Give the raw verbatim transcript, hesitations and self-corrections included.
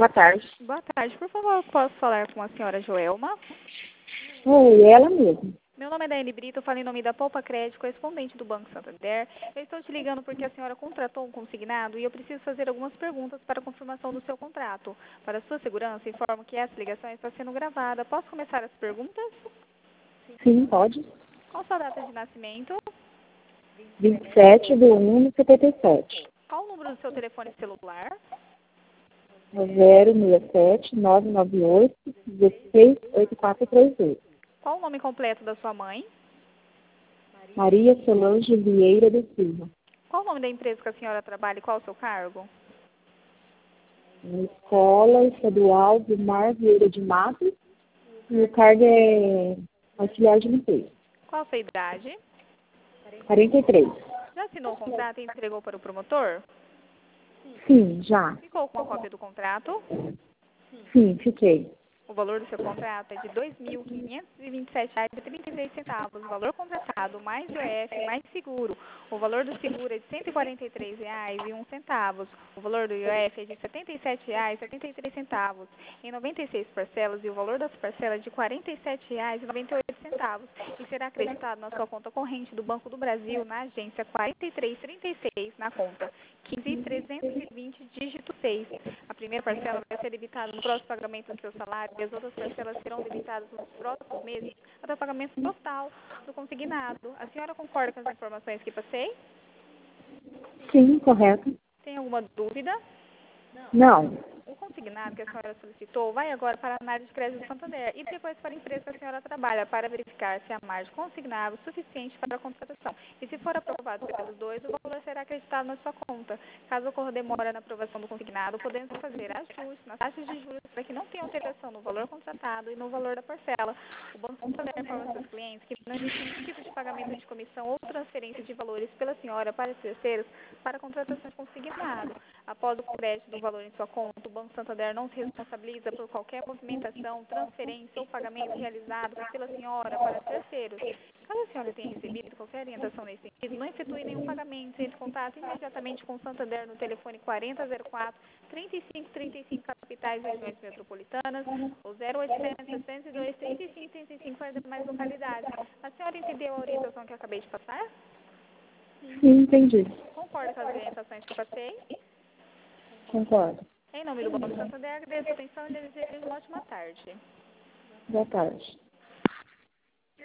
Boa tarde. Boa tarde. Por favor, posso falar com a senhora Joelma? Oi, ela mesmo. Meu nome é Daiane Brito, eu falo em nome da Poupa Crédito, correspondente do Banco Santander. Eu estou te ligando porque a senhora contratou um consignado e eu preciso fazer algumas perguntas para a confirmação do seu contrato. Para sua segurança, informo que essa ligação está sendo gravada. Posso começar as perguntas? Sim, pode. Qual sua data de nascimento? vinte e sete de um de setenta e sete. Qual o número do seu telefone celular? zero seis sete nove nove oito um seis oito quatro três dois. Qual o nome completo da sua mãe? Maria Solange Vieira de Silva. Qual o nome da empresa que a senhora trabalha e qual o seu cargo? Na Escola Estadual do Mar Vieira de Matos. E o cargo é auxiliar de limpeza. Qual a sua idade? quarenta e três. Já assinou o contrato e entregou para o promotor? Sim, já. Ficou com a cópia do contrato? Sim, fiquei. O valor do seu contrato é de dois mil quinhentos e vinte e sete reais e trinta e três centavos. O valor contratado mais I O F mais seguro. O valor do seguro é de cento e quarenta e três reais e um centavo. O valor do I O F é de setenta e sete reais e setenta e três centavos em noventa e seis parcelas e o valor das parcelas é de quarenta e sete reais e noventa e oito centavos e será acreditado na sua conta corrente do Banco do Brasil na agência quarenta e três trinta e seis na conta quinze trezentos e vinte dígito seis. A primeira parcela vai ser debitada no próximo pagamento do seu salário e as outras parcelas serão debitadas nos próximos meses até o pagamento total do consignado. A senhora concorda com as informações que passei? Sim, correto. Tem alguma dúvida? Não. O consignado que a senhora solicitou vai agora para a análise de crédito do Santander e depois para a empresa que a senhora trabalha para verificar se a margem consignável é suficiente para a contratação. E se for aprovado pelos dois, o valor será acreditado na sua conta. Caso ocorra demora na aprovação do consignado, podemos fazer ajustes nas taxas de juros para que não tenha alteração no valor contratado e no valor da parcela. O Banco Santander informa aos seus clientes que não existe nenhum tipo de pagamento de comissão ou transferência de valores pela senhora para terceiros para a contratação de consignado. Após o crédito do valor em sua conta, o Banco Santander não se responsabiliza por qualquer movimentação, transferência ou pagamento realizado pela senhora para terceiros. Caso a senhora tenha recebido qualquer orientação nesse sentido, não efetue nenhum pagamento, entre em contato imediatamente com o Santander no telefone quarenta zero quatro, trinta e cinco trinta e cinco capitais e regiões metropolitanas ou zero oitocentos, setecentos e dois, trinta e cinco trinta e cinco para as demais localidades. A senhora entendeu a orientação que eu acabei de passar? Sim, entendi. Concorda com as orientações que eu passei? Concordo. Em nome do Banco Santander, agradeço a atenção e desejo uma ótima tarde. Boa tarde.